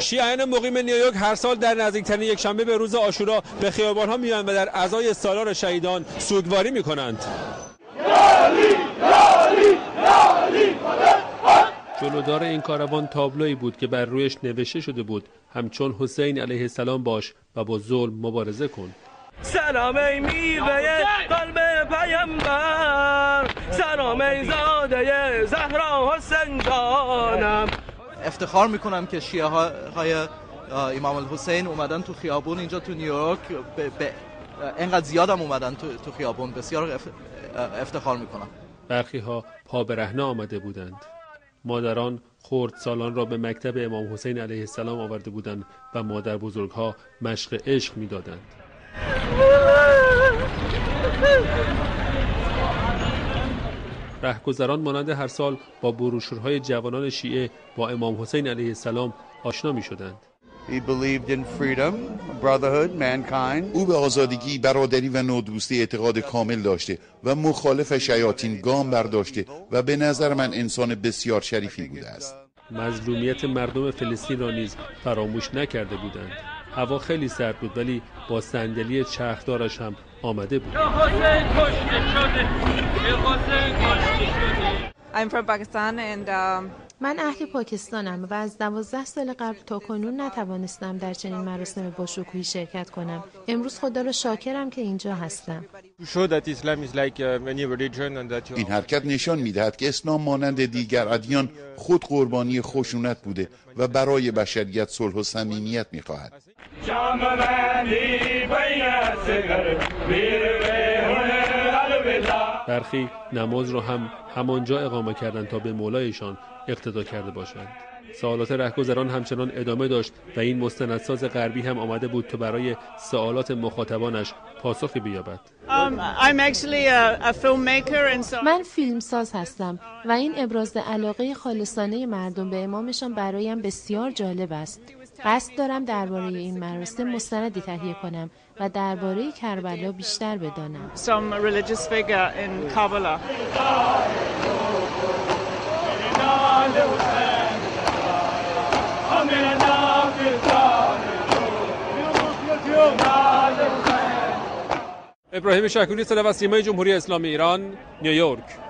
شیعیان مقیم نیویورک هر سال در نزدیکترین یکشنبه به روز عاشورا به خیابان‌ها میآیند و در عزای سالار شهیدان سوگواری می‌کنند. جلودار این کاروان تابلویی بود که بر رویش نوشته شده بود همچون حسین علیه السلام باش و با ظلم مبارزه کن. سلام ای میوه قلب پیامبر، سلام ای زاده زهرا حسین جانم. افتخار میکنم که شیعه های امام الحسین اومدن تو خیابون اینجا تو نیویورک، اینقدر زیادم اومدن تو خیابون، بسیار افتخار میکنم. برخی ها پا برهنه آمده بودند. مادران خردسالان را به مکتب امام حسین علیه السلام آورده بودند و مادر بزرگها مشق عشق میدادند. رهگذران مانند هر سال با بروشورهای جوانان شیعه با امام حسین علیه السلام آشنا می شدند. او به آزادگی، برادری و نودوستی اعتقاد کامل داشته و مخالف شیاطین گام برداشته و به نظر من انسان بسیار شریفی بوده است. مظلومیت مردم فلسطین را نیز فراموش نکرده بودند. هوا خیلی سرد بود ولی با صندلی چرخدارش هم آمده بود. I'm from Pakistan and من اهل پاکستانم و از 12 سال قبل تا کنون نتوانستم در چنین مراسم با شکوهی شرکت کنم. امروز خدا را شاکرم که اینجا هستم. این حرکت نشان می‌دهد که اسلام مانند دیگر ادیان خود قربانی خشونت بوده و برای بشریت صلح و صمیمیت می‌خواهد. برخی نماز را هم همانجا اقامه کردند تا به مولایشان اقتدا کرده باشند. سوالات رهگذران همچنان ادامه داشت و این مستندساز غربی هم آمده بود تا برای سوالات مخاطبانش پاسخی بیابد. من فیلمساز هستم و این ابراز علاقه خالصانه مردم به امامشان برایم بسیار جالب است. قصد دارم درباره این مراسم مستندی تهیه کنم و درباره کربلا بیشتر بدانم. ابراهیم شکوری، صدا و سیمای جمهوری اسلامی ایران، نیویورک.